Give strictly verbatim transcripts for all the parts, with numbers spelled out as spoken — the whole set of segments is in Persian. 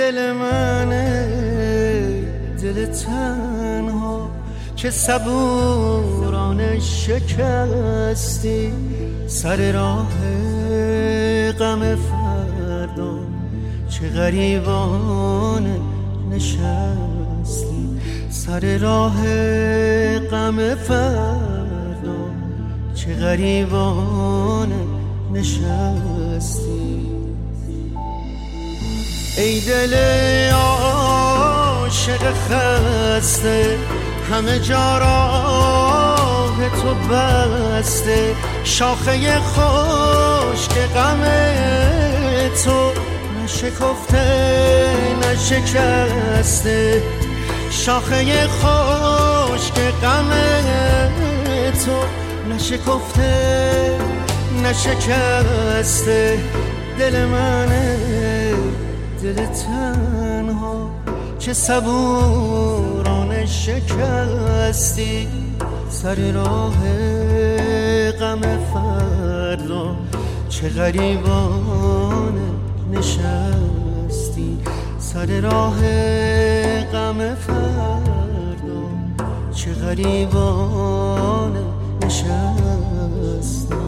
دل منه، دل تنها که صبورانه شکستی، سر راه غم فردا چه غریبانه نشستی، سر راه غم فردا چه غریبانه نشستی. ای دل عاشق خسته، همه جا راه تو بسته، شاخه خشک غم تو نشکفته نشکسته، شاخه خشک غم تو نشکفته نشکسته. دل منه، دل تنها که صبورانه شکستی، سر راه غم فردا چه غریبانه نشستی، سر راه غم فردا چه غریبانه نشستی.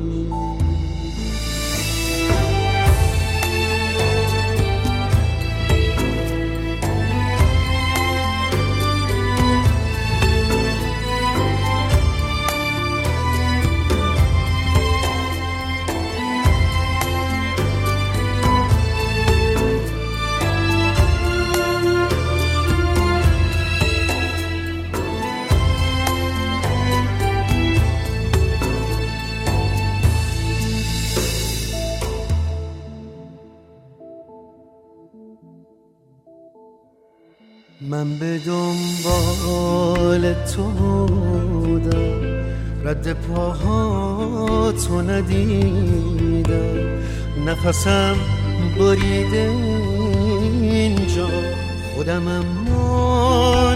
من به دنبال تو بودم، رد پاهاتو ندیدم، نفسم بریده اینجا، خودم اما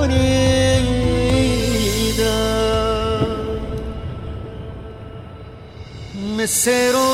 نبریدم. مثل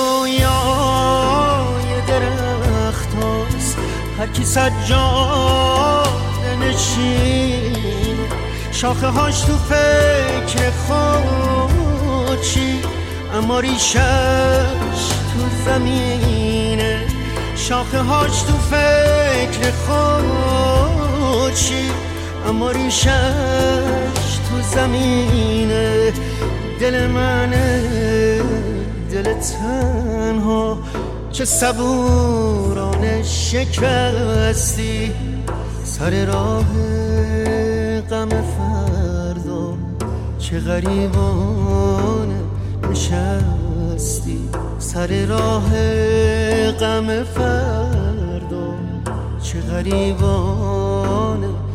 رویای درخت هاست، هر کی سجاد نشین، شاخه هاش تو فکر خودشی، اما ریشش تو زمینه، شاخه هاش تو فکر خودشی، اما ریشش تو زمینه. دل منه، دل تنها که صبورانه شکستی، سر راه غم فردا چه غریبانه نشستی، سر راه غم فردا چه غریبانه